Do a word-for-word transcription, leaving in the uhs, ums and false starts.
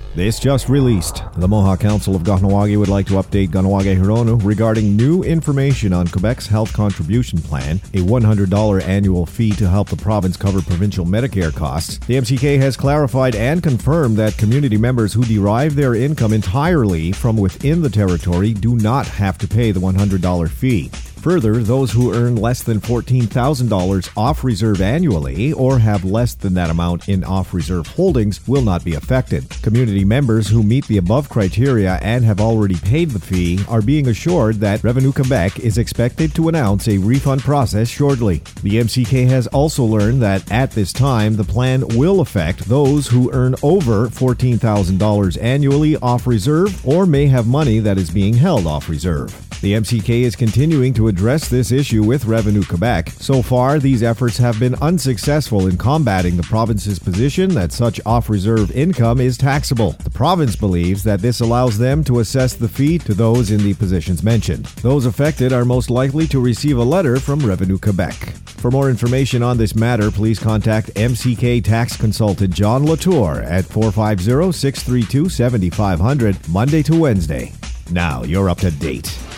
This just released. The Mohawk Council of Kahnawake would like to update Kahnawake Hironu regarding new information on Quebec's health contribution plan, a one hundred dollars annual fee to help the province cover provincial Medicare costs. The M C K has clarified and confirmed that community members who derive their income entirely from within the territory do not have to pay the one hundred dollars fee. Further, those who earn less than fourteen thousand dollars off reserve annually or have less than that amount in off reserve holdings will not be affected. Community members who meet the above criteria and have already paid the fee are being assured that Revenue Quebec is expected to announce a refund process shortly. The M C K has also learned that at this time, the plan will affect those who earn over fourteen thousand dollars annually off reserve or may have money that is being held off reserve. The M C K is continuing to address this issue with Revenue Quebec. So far, these efforts have been unsuccessful in combating the province's position that such off-reserve income is taxable. The province believes that this allows them to assess the fee to those in the positions mentioned. Those affected are most likely to receive a letter from Revenue Quebec. For more information on this matter, please contact M C K tax consultant John Latour at four five zero, six three two, seven five zero zero Monday to Wednesday. Now you're up to date.